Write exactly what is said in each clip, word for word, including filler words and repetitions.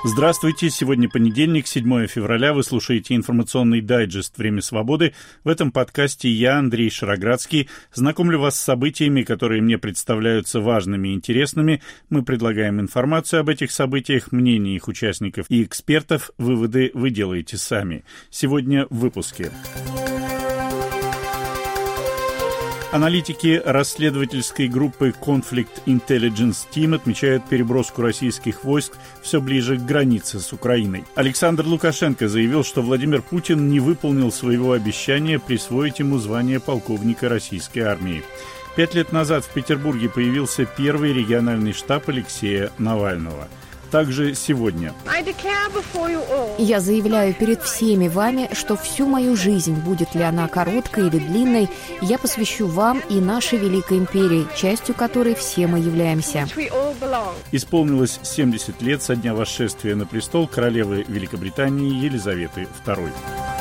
Здравствуйте, сегодня понедельник, седьмое февраля, вы слушаете информационный дайджест «Время свободы». В этом подкасте я, Андрей Шароградский, знакомлю вас с событиями, которые мне представляются важными и интересными. Мы предлагаем информацию об этих событиях, мнения их участников и экспертов. Выводы вы делаете сами. Сегодня в выпуске. Аналитики расследовательской группы Conflict Intelligence Team отмечают переброску российских войск все ближе к границе с Украиной. Александр Лукашенко заявил, что Владимир Путин не выполнил своего обещания присвоить ему звание полковника российской армии. Пять лет назад в Петербурге появился первый региональный штаб Алексея Навального. Также сегодня. Я заявляю перед всеми вами, что всю мою жизнь, будет ли она короткой или длинной, я посвящу вам и нашей великой империи, частью которой все мы являемся. Исполнилось семьдесят лет со дня восшествия на престол королевы Великобритании Елизаветы второй.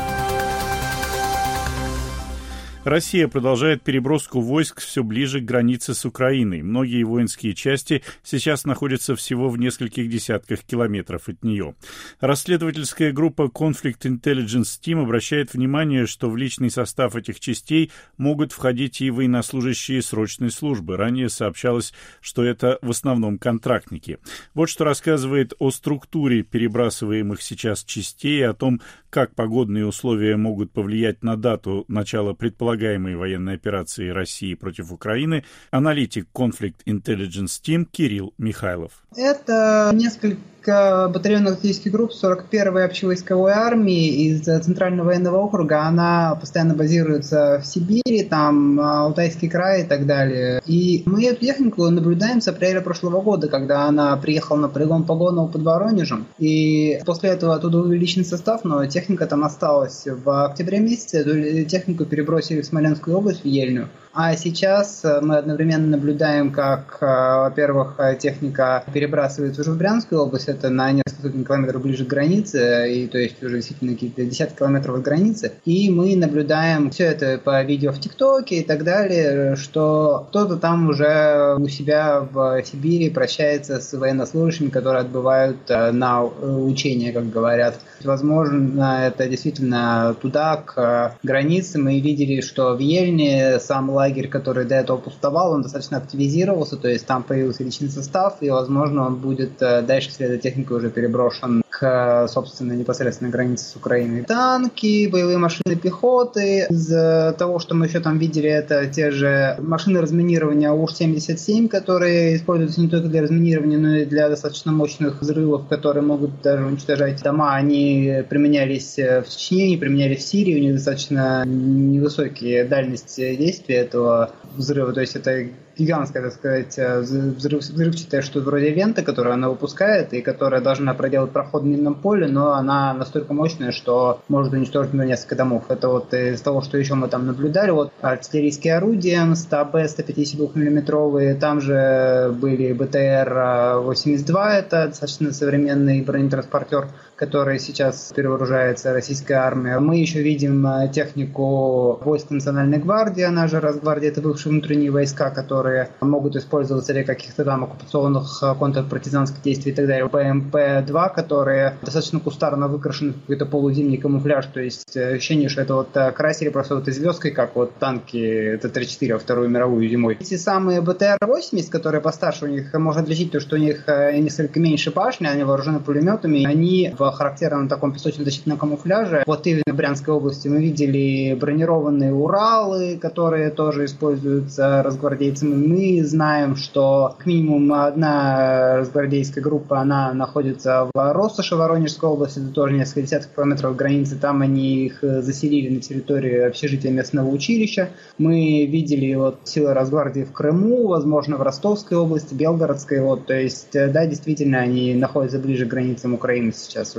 Россия продолжает переброску войск все ближе к границе с Украиной. Многие воинские части сейчас находятся всего в нескольких десятках километров от нее. Расследовательская группа Conflict Intelligence Team обращает внимание, что в личный состав этих частей могут входить и военнослужащие срочной службы. Ранее сообщалось, что это в основном контрактники. Вот что рассказывает о структуре перебрасываемых сейчас частей и о том, как погодные условия могут повлиять на дату начала предполагаемой военной операции России против Украины, аналитик Conflict Intelligence Team Кирилл Михайлов. Это несколько батальонных тактических групп сорок первой общевойсковой армии из Центрального военного округа. Она постоянно базируется в Сибири, там Алтайский край и так далее. И мы эту технику наблюдаем с апреля прошлого года, когда она приехала на полигон Погонова под Воронежем. И после этого оттуда увеличен состав, но техника там осталась. В октябре месяце эту технику перебросили в Смоленскую область, в Ельню. А сейчас мы одновременно наблюдаем, как, во-первых, техника перебрасывается уже в Брянскую область, это на несколько сотен километров ближе к границе, и то есть уже действительно какие-то десятки километров от границы. И мы наблюдаем все это по видео в ТикТоке и так далее, что кто-то там уже у себя в Сибири прощается с военнослужащими, которые отбывают на учения, как говорят. Возможно, это действительно туда, к границе. Мы видели, что в Ельне сам лагерь, который до этого пустовал, он достаточно активизировался, то есть там появился личный состав, и, возможно, он будет дальше вслед за техникой уже переброшен к, собственно, непосредственной границе с Украиной. Танки, боевые машины пехоты. Из того, что мы еще там видели, это те же машины разминирования УР семьдесят семь, которые используются не только для разминирования, но и для достаточно мощных взрывов, которые могут даже уничтожать дома. Они применялись в Чечне, они применялись в Сирии, у них достаточно невысокие дальности действия этого взрыва, то есть это гигантская, так сказать, взрыв, взрывчатая что-то вроде ленты, которую она выпускает и которая должна проделать проход в минном поле, но она настолько мощная, что может уничтожить ну, несколько домов. Это вот из того, что еще мы там наблюдали. Вот артиллерийские орудия сто бэ сто пятьдесят два миллиметровые, там же были БТР восемьдесят два, это достаточно современный бронетранспортер, который сейчас перевооружается российская армия. Мы еще видим технику войск Национальной гвардии, она же Росгвардия, это бывшие внутренние войска, которые могут использоваться для каких-то там оккупационных контрпартизанских действий и так далее. пэ эм пэ два, которые достаточно кустарно выкрашены в какой-то полузимний камуфляж, то есть ощущение, что это вот красили просто вот звездкой, как вот танки Т тридцать четыре во Вторую мировую зимой. Эти самые БТР восемьдесят, которые постарше, у них можно отличить то, что у них несколько меньше башни, они вооружены пулеметами, они в характерном таком песочно-защитном камуфляже. Вот именно в Брянской области мы видели бронированные Уралы, которые тоже используются росгвардейцами. Мы знаем, что как минимум одна росгвардейская группа, она находится в Россоши, Воронежской области, это тоже несколько десятков километров от границы. Там они их заселили на территории общежития местного училища. Мы видели вот силы Росгвардии в Крыму, возможно, в Ростовской области, Белгородской. Вот, то есть, да, действительно, они находятся ближе к границам Украины сейчас уже.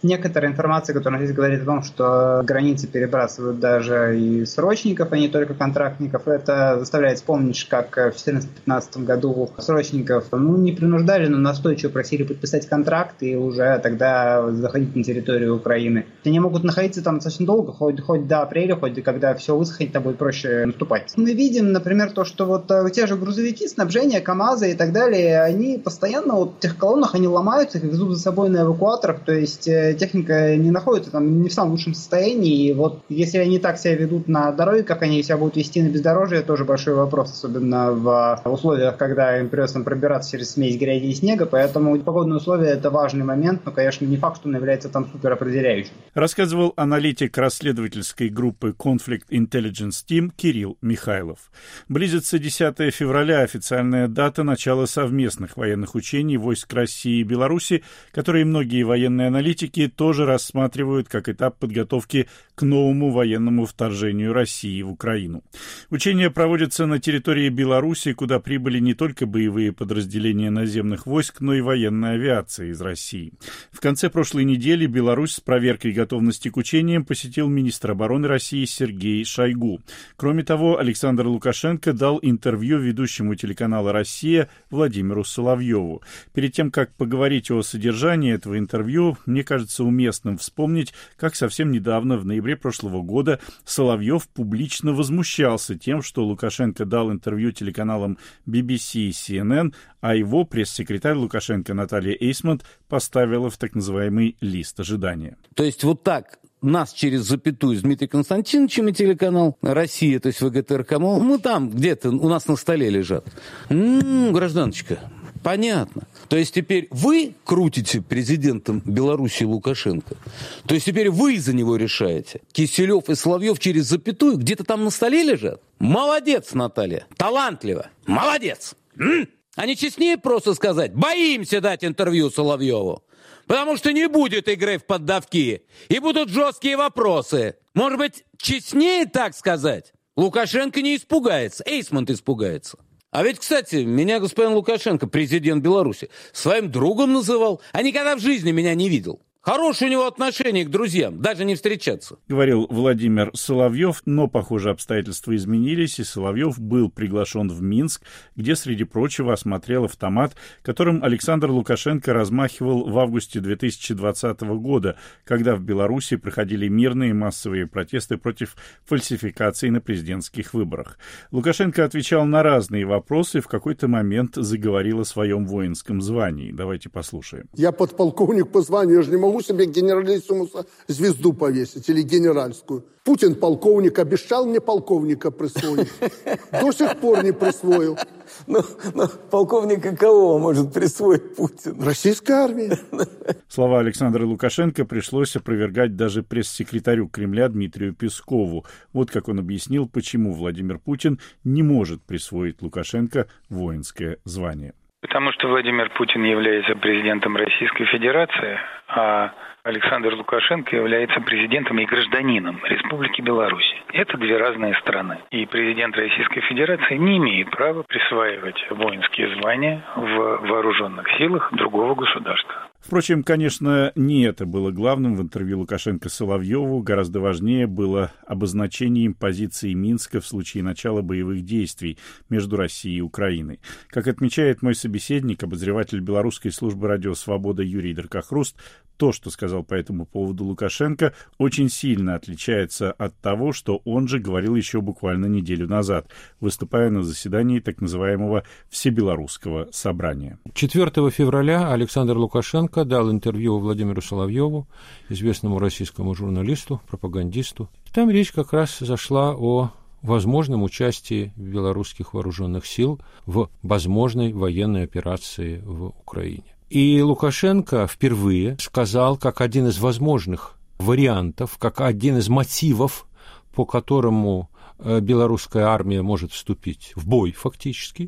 некоторая информация, которая здесь говорит о том, что границы перебрасывают даже и срочников, а не только контрактников. Это заставляет вспомнить, как в две тысячи четырнадцатом-пятнадцатом году срочников ну, не принуждали, но настойчиво просили подписать контракт и уже тогда заходить на территорию Украины. Они могут находиться там достаточно долго, хоть, хоть до апреля, хоть до когда все высохнет, там будет проще наступать. Мы видим, например, то, что вот те же грузовики, снабжение, КАМАЗы и так далее, они постоянно вот в тех колоннах, они ломаются, их везут за собой на эвакуаторах, то есть техника не находится там не в самом лучшем состоянии, и вот если они так себя ведут на дороге, как они себя будут вести на бездорожье, тоже большой вопрос, особенно в условиях, когда им придется там пробираться через смесь грязи и снега, поэтому погодные условия – это важный момент, но, конечно, не факт, что он является там суперопределяющим. Рассказывал аналитик расследовательской группы Conflict Intelligence Team Кирилл Михайлов. Близится десятое февраля, официальная дата начала совместных военных учений войск России и Беларуси, которые многие военные аналитики тоже рассматривают как этап подготовки к новому военному вторжению России в Украину. Учения проводятся на территории Беларуси, куда прибыли не только боевые подразделения наземных войск, но и военная авиация из России. В конце прошлой недели Беларусь с проверкой готовности к учениям посетил министр обороны России Сергей Шойгу. Кроме того, Александр Лукашенко дал интервью ведущему телеканала «Россия» Владимиру Соловьеву. Перед тем, как поговорить о содержании этого интервью, мне кажется уместным вспомнить, как совсем недавно, в ноябре прошлого года, Соловьев публично возмущался тем, что Лукашенко дал интервью телеканалам би би си и си эн эн, а его пресс-секретарь Лукашенко Наталья Эйсмонт поставила в так называемый лист ожидания. То есть вот так нас через запятую с Дмитрием Константиновичем и телеканал «Россия», то есть вэ гэ тэ эр ка, мы там где-то у нас на столе лежат. М-м, гражданочка, понятно. То есть теперь вы крутите президентом Беларуси Лукашенко. То есть теперь вы за него решаете. Киселев и Соловьев через запятую где-то там на столе лежат? Молодец, Наталья. Талантливо. Молодец. М? А не честнее просто сказать: боимся дать интервью Соловьеву, потому что не будет игры в поддавки, и будут жесткие вопросы. Может быть, честнее так сказать? Лукашенко не испугается, Эйсмонт испугается. А ведь, кстати, меня господин Лукашенко, президент Беларуси, своим другом называл, а никогда в жизни меня не видел. Хорошее у него отношение к друзьям, даже не встречаться. Говорил Владимир Соловьев, но, похоже, обстоятельства изменились, и Соловьев был приглашен в Минск, где, среди прочего, осмотрел автомат, которым Александр Лукашенко размахивал в августе две тысячи двадцатого года, когда в Беларуси проходили мирные массовые протесты против фальсификаций на президентских выборах. Лукашенко отвечал на разные вопросы и в какой-то момент заговорил о своем воинском звании. Давайте послушаем. Я подполковник по званию, я же не могу могу себе генералиссимуса звезду повесить или генеральскую. Путин полковник, обещал мне полковника присвоить. До сих пор не присвоил. Но, но полковника кого может присвоить Путин? Российская армия. Слова Александра Лукашенко пришлось опровергать даже пресс-секретарю Кремля Дмитрию Пескову. Вот как он объяснил, почему Владимир Путин не может присвоить Лукашенко воинское звание. Потому что Владимир Путин является президентом Российской Федерации, а Александр Лукашенко является президентом и гражданином Республики Беларусь. Это две разные страны. И президент Российской Федерации не имеет права присваивать воинские звания в вооруженных силах другого государства. Впрочем, конечно, не это было главным в интервью Лукашенко Соловьеву. Гораздо важнее было обозначение им позиции Минска в случае начала боевых действий между Россией и Украиной. Как отмечает мой собеседник, обозреватель белорусской службы «Радио Свобода» Юрий Деркохруст, то, что сказал по этому поводу Лукашенко, очень сильно отличается от того, что он же говорил еще буквально неделю назад, выступая на заседании так называемого Всебелорусского собрания. четвёртого февраля Александр Лукашенко дал интервью Владимиру Соловьеву, известному российскому журналисту, пропагандисту. Там речь как раз зашла о возможном участии белорусских вооруженных сил в возможной военной операции в Украине. И Лукашенко впервые сказал, как один из возможных вариантов, как один из мотивов, по которому белорусская армия может вступить в бой фактически,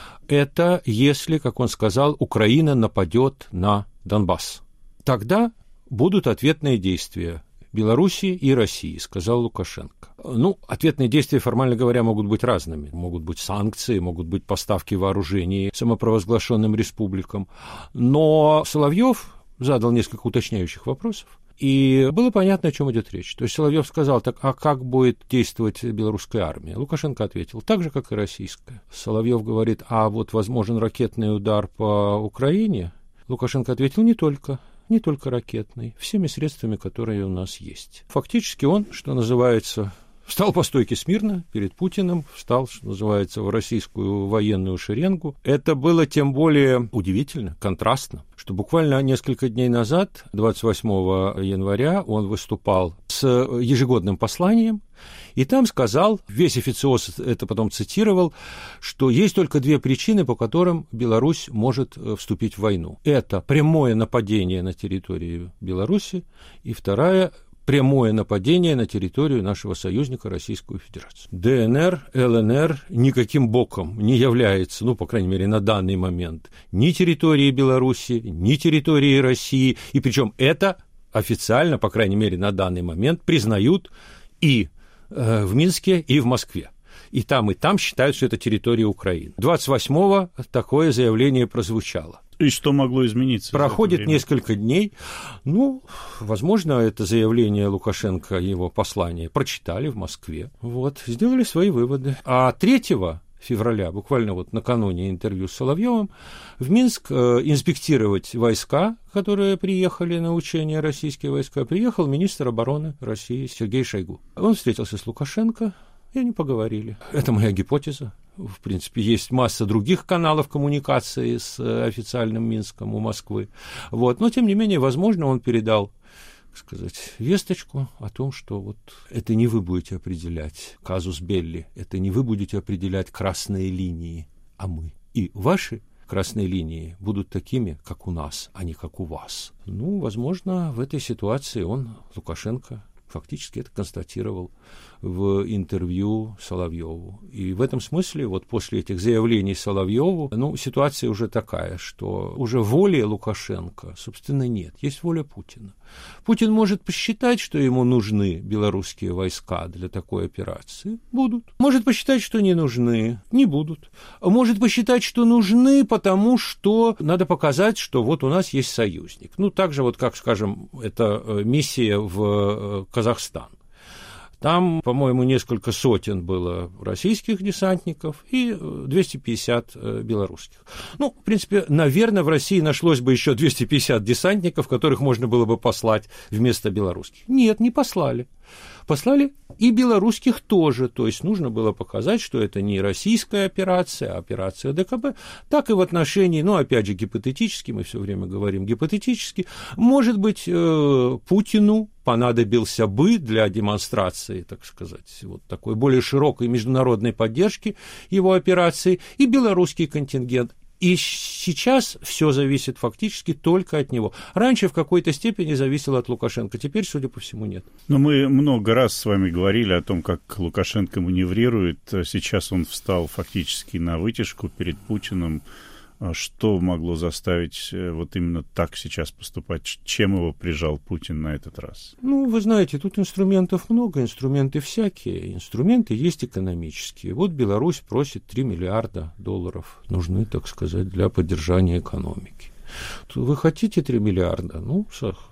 это если, как он сказал, Украина нападет на Донбасс. Тогда будут ответные действия Белоруссии и России, сказал Лукашенко. Ну, ответные действия, формально говоря, могут быть разными. Могут быть санкции, могут быть поставки вооружений самопровозглашенным республикам. Но Соловьев задал несколько уточняющих вопросов И было понятно, о чем идет речь. То есть Соловьев сказал, так, а как будет действовать белорусская армия? Лукашенко ответил, так же, как и российская. Соловьев говорит, а вот возможен ракетный удар по Украине? Лукашенко ответил, не только. Не только ракетный, всеми средствами, которые у нас есть. Фактически он, что называется, встал по стойке смирно перед Путиным, встал, что называется, в российскую военную шеренгу. Это было тем более удивительно, контрастно, что буквально несколько дней назад, двадцать восьмого января, он выступал с ежегодным посланием, и там сказал, весь официоз это потом цитировал, что есть только две причины, по которым Беларусь может вступить в войну. Это прямое нападение на территорию Беларуси, и вторая – прямое нападение на территорию нашего союзника Российскую Федерацию. ДНР, ЛНР никаким боком не является, ну, по крайней мере, на данный момент, ни территорией Беларуси, ни территорией России, и причем это официально, по крайней мере, на данный момент признают и э, в Минске, и в Москве. И там, и там считают, что это территория Украины. двадцать восьмого такое заявление прозвучало. И что могло измениться? Проходит несколько дней. Ну, возможно, это заявление Лукашенко, его послание, прочитали в Москве. Вот, сделали свои выводы. А третьего февраля, буквально вот накануне интервью с Соловьевым, в Минск э, инспектировать войска, которые приехали на учения, российские войска, приехал министр обороны России Сергей Шойгу. Он встретился с Лукашенко, и они поговорили. Это моя гипотеза. В принципе, есть масса других каналов коммуникации с официальным Минском у Москвы. Вот. Но, тем не менее, возможно, он передал, так сказать, весточку о том, что вот это не вы будете определять казус белли, это не вы будете определять красные линии, а мы. И ваши красные линии будут такими, как у нас, а не как у вас. Ну, возможно, в этой ситуации он, Лукашенко, фактически это констатировал в интервью Соловьеву. И в этом смысле, вот после этих заявлений Соловьеву, ну, ситуация уже такая, что уже воли Лукашенко, собственно, нет. Есть воля Путина. Путин может посчитать, что ему нужны белорусские войска для такой операции. Будут. Может посчитать, что не нужны. Не будут. Может посчитать, что нужны, потому что надо показать, что вот у нас есть союзник. Ну, так же вот, как, скажем, это миссия в Казахстан. Там, по-моему, несколько сотен было российских десантников и двести пятьдесят белорусских. Ну, в принципе, наверное, в России нашлось бы еще двести пятьдесят десантников, которых можно было бы послать вместо белорусских. Нет, не послали. Послали и белорусских тоже, то есть нужно было показать, что это не российская операция, а операция ДКБ, так и в отношении, ну, опять же, гипотетически, мы все время говорим гипотетически, может быть, э, Путину понадобился бы для демонстрации, так сказать, вот такой более широкой международной поддержки его операции и белорусский контингент. И сейчас все зависит фактически только от него. Раньше в какой-то степени зависело от Лукашенко, теперь, судя по всему, нет. Но мы много раз с вами говорили о том, как Лукашенко маневрирует. Сейчас он встал фактически на вытяжку перед Путиным. Что могло заставить вот именно так сейчас поступать? Чем его прижал Путин на этот раз? Ну, вы знаете, тут инструментов много, инструменты всякие. Инструменты есть экономические. Вот Беларусь просит три миллиарда долларов. Нужны, так сказать, для поддержания экономики. Вы хотите три миллиарда? Ну,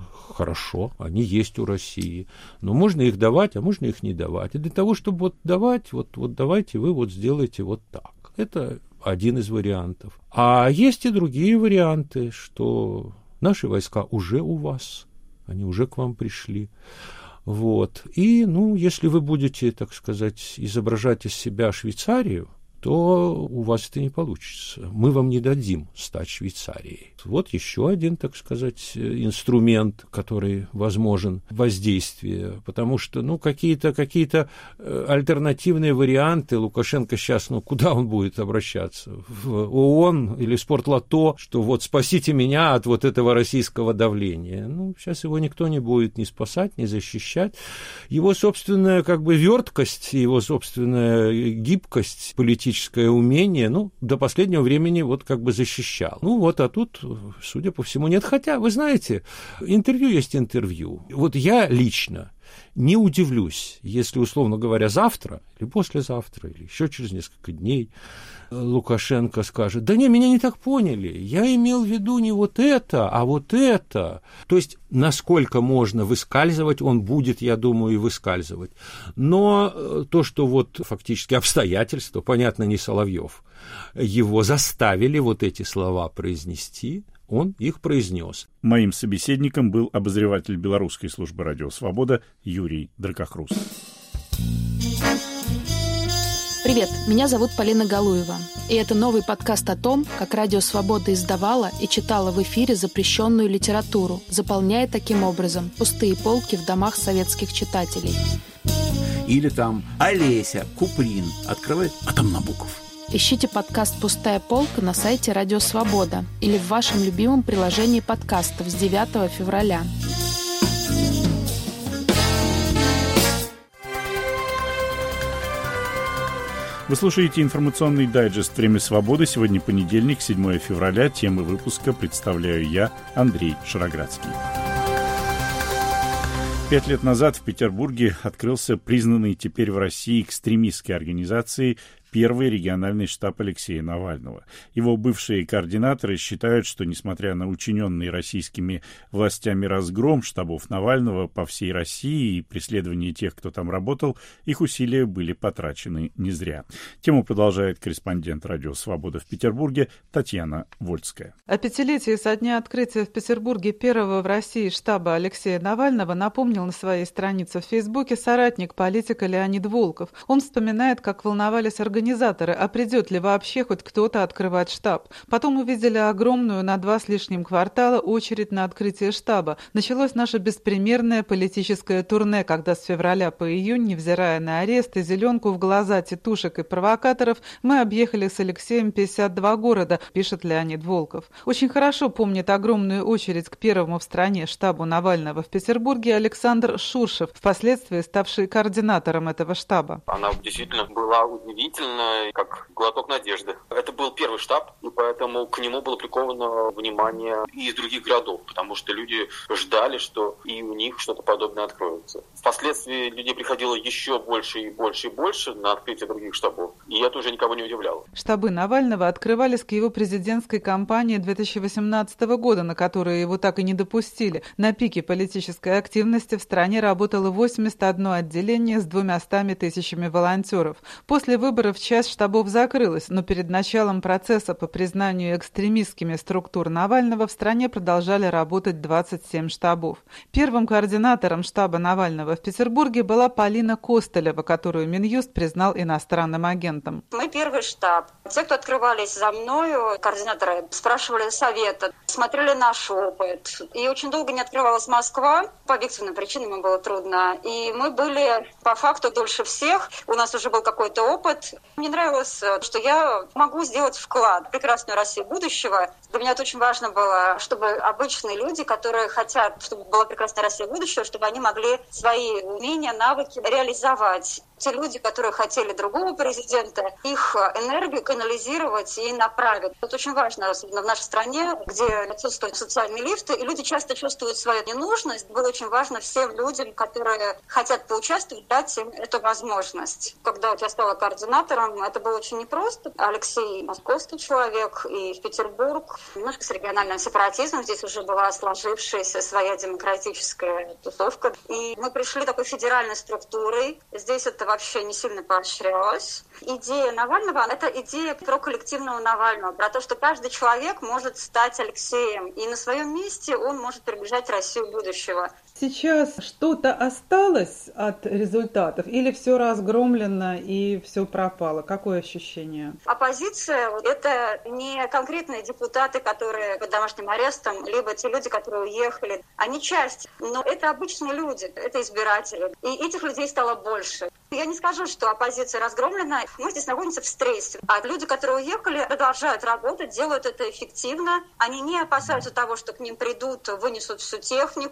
хорошо, они есть у России. Но можно их давать, а можно их не давать. И для того, чтобы вот давать, вот, вот давайте вы вот сделайте вот так. Это один из вариантов. А есть и другие варианты, что наши войска уже у вас, они уже к вам пришли. Вот. И, ну, если вы будете, так сказать, изображать из себя Швейцарию, то у вас это не получится. Мы вам не дадим стать Швейцарией. Вот еще один, так сказать, инструмент, который возможен воздействие, потому что, ну, какие-то, какие-то альтернативные варианты Лукашенко сейчас, ну, куда он будет обращаться? В ООН или Спортлото, что вот спасите меня от вот этого российского давления. Ну, сейчас его никто не будет ни спасать, ни защищать. Его собственная, как бы, верткость, его собственная гибкость политическая, умение, ну, до последнего времени вот как бы защищал. Ну, вот, а тут, судя по всему, нет. Хотя, вы знаете, интервью есть интервью. Вот я лично не удивлюсь, если, условно говоря, завтра или послезавтра, или еще через несколько дней Лукашенко скажет: да не, меня не так поняли, я имел в виду не вот это, а вот это. То есть, насколько можно выскальзывать, он будет, я думаю, и выскальзывать. Но то, что вот фактически обстоятельства, понятно, не Соловьев, его заставили вот эти слова произнести, он их произнес. Моим собеседником был обозреватель Белорусской службы «Радио Свобода» Юрий Дракохрус. Привет, меня зовут Полина Галуева, и это новый подкаст о том, как Радио Свобода издавала и читала в эфире запрещенную литературу, заполняя таким образом пустые полки в домах советских читателей. Или там Олеся, Куприн, открывает, а там Набоков. Ищите подкаст «Пустая полка» на сайте Радио Свобода или в вашем любимом приложении подкастов с девятого февраля. Вы слушаете информационный дайджест «Время свободы». Сегодня понедельник, седьмое февраля. Темы выпуска представляю я, Андрей Шароградский. Пять лет назад в Петербурге открылся признанный теперь в России экстремистской организацией первый региональный штаб Алексея Навального. Его бывшие координаторы считают, что, несмотря на учиненный российскими властями разгром штабов Навального по всей России и преследование тех, кто там работал, их усилия были потрачены не зря. Тему продолжает корреспондент «Радио Свобода» в Петербурге Татьяна Вольская. О пятилетии со дня открытия в Петербурге первого в России штаба Алексея Навального напомнил на своей странице в Фейсбуке соратник политика Леонид Волков. Он вспоминает, как волновались организаторы, Организаторы, а придет ли вообще хоть кто-то открывать штаб. Потом увидели огромную на два с лишним квартала очередь на открытие штаба. Началось наше беспримерное политическое турне, когда с февраля по июнь, невзирая на арест и зеленку в глаза тетушек и провокаторов, мы объехали с Алексеем пятьдесят два города, пишет Леонид Волков. Очень хорошо помнит огромную очередь к первому в стране штабу Навального в Петербурге Александр Шуршев, впоследствии ставший координатором этого штаба. Она действительно была удивительна, как глоток надежды. Это был первый штаб, и поэтому к нему было приковано внимание и из других городов, потому что люди ждали, что и у них что-то подобное откроется. Впоследствии людей приходило еще больше и больше и больше на открытие других штабов, и это уже никого не удивляло. Штабы Навального открывались к его президентской кампании две тысячи восемнадцатого года, на которую его так и не допустили. На пике политической активности в стране работало восемьдесят одно отделение с двумястами тысячами волонтеров. После выборов часть штабов закрылась, но перед началом процесса по признанию экстремистскими структур Навального в стране продолжали работать двадцать семь штабов. Первым координатором штаба Навального в Петербурге была Полина Костылева, которую Минюст признал иностранным агентом. Мы первый штаб. Те, кто открывались за мною, координаторы, спрашивали совета, смотрели наш опыт. И очень долго не открывалась Москва. По объективным причинам им было трудно. И мы были по факту дольше всех. У нас уже был какой-то опыт. Мне нравилось, что я могу сделать вклад в прекрасную Россию будущего. Для меня это очень важно было, чтобы обычные люди, которые хотят, чтобы была прекрасная Россия будущего, чтобы они могли свои умения, навыки реализовать. Те люди, которые хотели другого президента, их энергию канализировать и направить. Это очень важно, особенно в нашей стране, где отсутствуют социальные лифты, и люди часто чувствуют свою ненужность. Было очень важно всем людям, которые хотят поучаствовать, дать им эту возможность. Когда я стала координатором, это было очень непросто. Алексей московский человек, и в Петербург. Немножко с региональным сепаратизмом. Здесь уже была сложившаяся своя демократическая тусовка. И мы пришли такой федеральной структурой. Здесь это вообще не сильно поощрялось. Идея Навального — это идея про коллективного Навального, про то, что каждый человек может стать Алексеем, и на своем месте он может приближать Россию будущего. Сейчас что-то осталось от результатов или все разгромлено и все пропало? Какое ощущение? Оппозиция — это не конкретные депутаты, которые под домашним арестом, либо те люди, которые уехали. Они часть, но это обычные люди, это избиратели. И этих людей стало больше. Я не скажу, что оппозиция разгромлена. Мы здесь находимся в стрессе. А люди, которые уехали, продолжают работать, делают это эффективно. Они не опасаются того, что к ним придут, вынесут всю технику.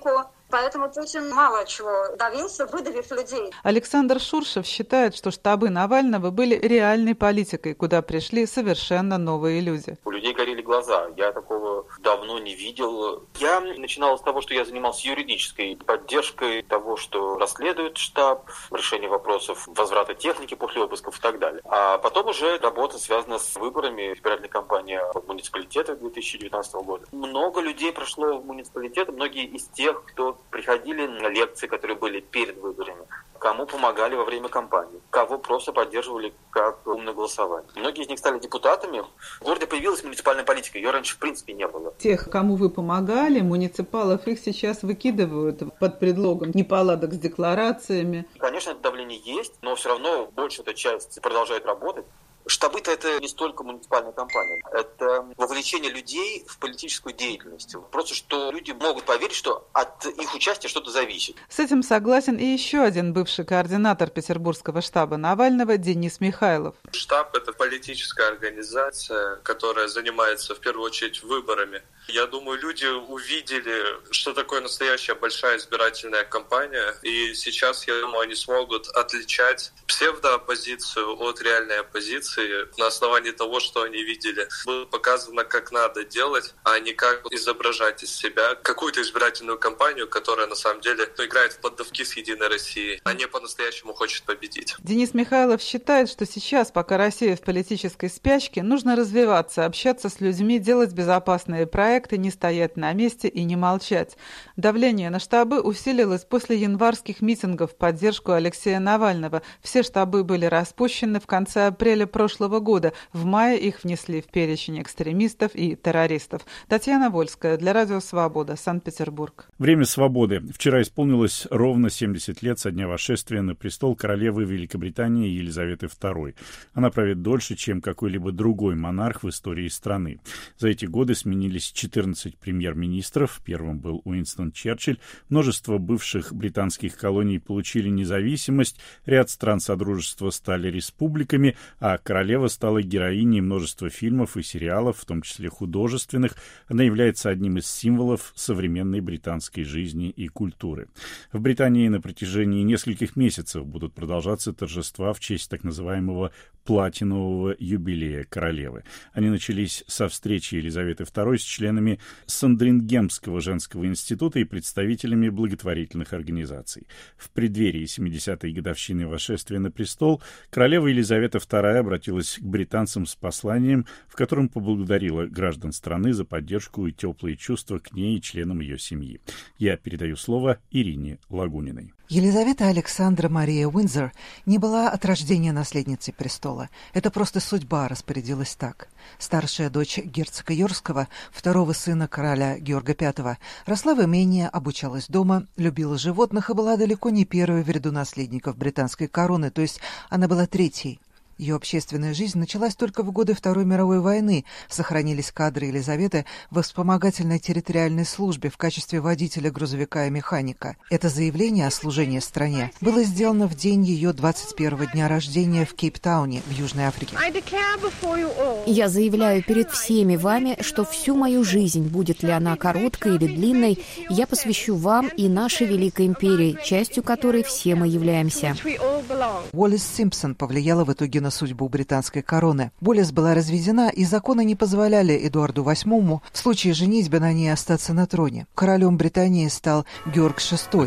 Поэтому Путин мало чего добился, выдавив людей. Александр Шуршев считает, что штабы Навального были реальной политикой, куда пришли совершенно новые люди. У людей горели глаза. Я такого давно не видел. Я начинал с того, что я занимался юридической поддержкой того, что расследует штаб, решение вопросов возврата техники после обысков и так далее. А потом уже работа связана с выборами, избирательной кампании в муниципалитетах две тысячи девятнадцатого года. Много людей прошло в муниципалитеты, многие из тех, кто приходили на лекции, которые были перед выборами, кому помогали во время кампании, кого просто поддерживали как умное голосование. Многие из них стали депутатами. В городе появилась муниципальная политика, ее раньше в принципе не было. Тех, кому вы помогали, муниципалов, их сейчас выкидывают под предлогом неполадок с декларациями. Конечно, это давление есть, но все равно большая эта часть продолжает работать. Штабы-то это не столько муниципальная кампания, это вовлечение людей в политическую деятельность. Просто что люди могут поверить, что от их участия что-то зависит. С этим согласен и еще один бывший координатор петербургского штаба Навального Денис Михайлов. Штаб – это политическая организация, которая занимается в первую очередь выборами. Я думаю, люди увидели, что такое настоящая большая избирательная кампания, и сейчас, я думаю, они смогут отличать псевдооппозицию от реальной оппозиции на основании того, что они видели. Было показано, как надо делать, а не как изображать из себя какую-то избирательную кампанию, которая на самом деле играет в поддавки с Единой Россией, а не по-настоящему хочет победить. Денис Михайлов считает, что сейчас, пока Россия в политической спячке, нужно развиваться, общаться с людьми, делать безопасные проекты, не стоять на месте и не молчать. Давление на штабы усилилось после январских митингов в поддержку Алексея Навального. Все штабы были распущены в конце апреля прошлого года. В мае их внесли в перечень экстремистов и террористов. Татьяна Вольская для Радио Свобода, Санкт-Петербург. Время свободы. Вчера исполнилось ровно семьдесят лет со дня восшествия на престол королевы Великобритании Елизаветы второй. Она правит дольше, чем какой-либо другой монарх в истории страны. За эти годы сменились четырнадцать премьер-министров. Первым был Уинстон Черчилль. Множество бывших британских колоний получили независимость. Ряд стран Содружества стали республиками, а королева стала героиней множества фильмов и сериалов, в том числе художественных. Она является одним из символов современной британской жизни и культуры. В Британии на протяжении нескольких месяцев будут продолжаться торжества в честь так называемого платинового юбилея королевы. Они начались со встречи Елизаветы второй с членами Сандрингемского женского института и представителями благотворительных организаций. В преддверии семидесятой годовщины восшествия на престол королева Елизавета вторая обратилась к британцам с посланием, в котором поблагодарила граждан страны за поддержку и теплые чувства к ней и членам ее семьи. Я передаю слово Ирине Лагуниной. Елизавета Александра Мария Уиндзор не была от рождения наследницей престола. Это просто судьба распорядилась так. Старшая дочь герцога Йоркского, второго сына короля Георга пятого, росла в имении, обучалась дома, любила животных и была далеко не первой в ряду наследников британской короны, то есть она была третьей. Ее общественная жизнь началась только в годы Второй мировой войны. Сохранились кадры Елизаветы в вспомогательной территориальной службе в качестве водителя грузовика и механика. Это заявление о служении стране было сделано в день ее двадцать первого дня рождения в Кейптауне, в Южной Африке. Я заявляю перед всеми вами, что всю мою жизнь, будет ли она короткой или длинной, я посвящу вам и нашей великой империи, частью которой все мы являемся. Уоллес Симпсон повлияла в итоге на судьбу британской короны. Уоллес была разведена, и законы не позволяли Эдуарду восьмому в случае женитьбы на ней остаться на троне. Королем Британии стал Георг шестой.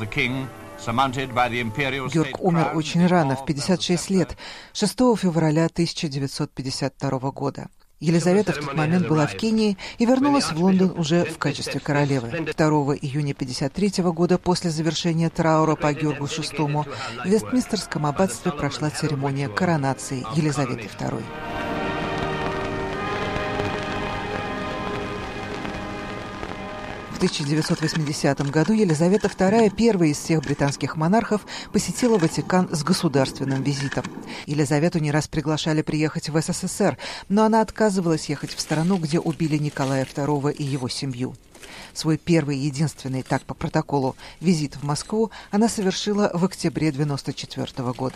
Георг умер очень рано, в пятьдесят шесть лет, шестого февраля тысяча девятьсот пятьдесят второго года. Елизавета в тот момент была в Кении и вернулась в Лондон уже в качестве королевы. второго июня пятьдесят третьего года, после завершения траура по Георгу шестому, в Вестминстерском аббатстве прошла церемония коронации Елизаветы второй. В тысяча девятьсот восьмидесятом году Елизавета вторая, первая из всех британских монархов, посетила Ватикан с государственным визитом. Елизавету не раз приглашали приехать в СССР, но она отказывалась ехать в страну, где убили Николая второго и его семью. Свой первый и единственный, так по протоколу, визит в Москву она совершила в октябре девяносто четвёртого года.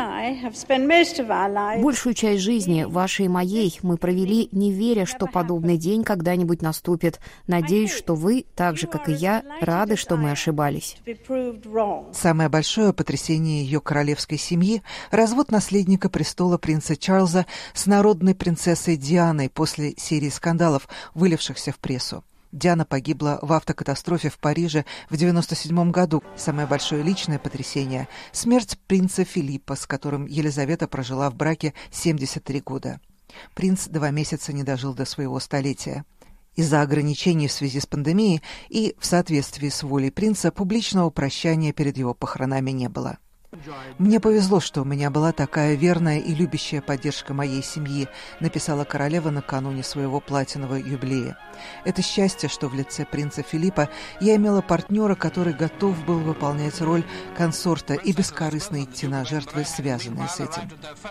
Большую часть жизни, вашей и моей, мы провели, не веря, что подобный день когда-нибудь наступит. Надеюсь, что вы, так же, как и я, рады, что мы ошибались. Самое большое потрясение ее королевской семьи – развод наследника престола принца Чарльза с народной принцессой Дианой после серии скандалов, вылившихся в прессу. Диана погибла в автокатастрофе в Париже в девяносто седьмом году. Самое большое личное потрясение – смерть принца Филиппа, с которым Елизавета прожила в браке семьдесят три года. Принц два месяца не дожил до своего столетия. Из-за ограничений в связи с пандемией и в соответствии с волей принца публичного прощания перед его похоронами не было. «Мне повезло, что у меня была такая верная и любящая поддержка моей семьи», написала королева накануне своего платинового юбилея. «Это счастье, что в лице принца Филиппа я имела партнера, который готов был выполнять роль консорта и бескорыстно идти на жертвы, связанные с этим».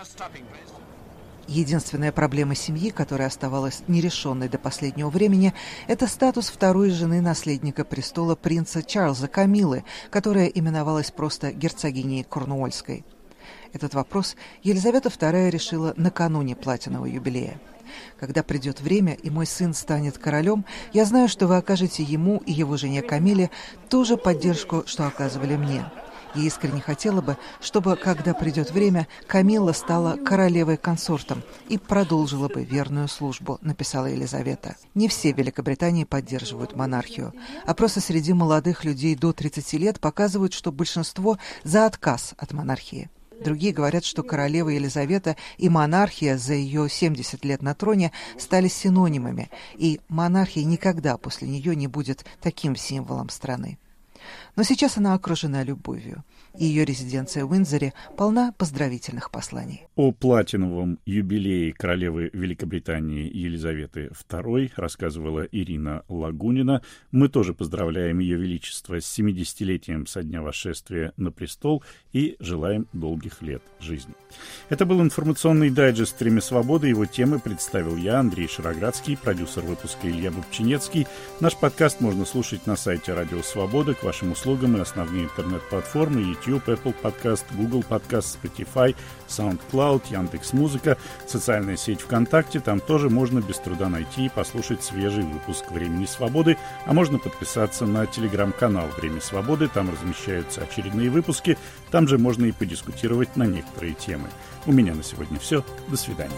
Единственная проблема семьи, которая оставалась нерешенной до последнего времени, это статус второй жены наследника престола принца Чарльза Камиллы, которая именовалась просто герцогиней Корнуольской. Этот вопрос Елизавета вторая решила накануне платинового юбилея. «Когда придет время, и мой сын станет королем, я знаю, что вы окажете ему и его жене Камилле ту же поддержку, что оказывали мне. Я искренне хотела бы, чтобы, когда придет время, Камилла стала королевой-консортом и продолжила бы верную службу», написала Елизавета. Не все в Великобритании поддерживают монархию. Опросы среди молодых людей до тридцати лет показывают, что большинство за отказ от монархии. Другие говорят, что королева Елизавета и монархия за ее семьдесят лет на троне стали синонимами, и монархия никогда после нее не будет таким символом страны. Но сейчас она окружена любовью, и ее резиденция в Уиндзоре полна поздравительных посланий. О платиновом юбилее королевы Великобритании Елизаветы второй рассказывала Ирина Лагунина. Мы тоже поздравляем Ее Величество с семидесятилетием со дня восшествия на престол и желаем долгих лет жизни. Это был информационный дайджест «Время свободы». Его темы представил я, Андрей Шароградский, продюсер выпуска Илья Бубчинецкий. Наш подкаст можно слушать на сайте Радио Свобода. К вашим услугам и основные интернет-платформы YouTube, Apple Podcast, Google Podcast, Spotify, SoundCloud, Яндекс.Музыка, социальная сеть ВКонтакте. Там тоже можно без труда найти и послушать свежий выпуск «Времени свободы», а можно подписаться на телеграм-канал «Время свободы». Там размещаются очередные выпуски. Там же можно и подискутировать на некоторые темы. У меня на сегодня все. До свидания.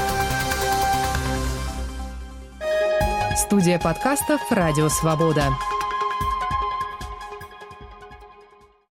Студия подкастов «Радио Свобода».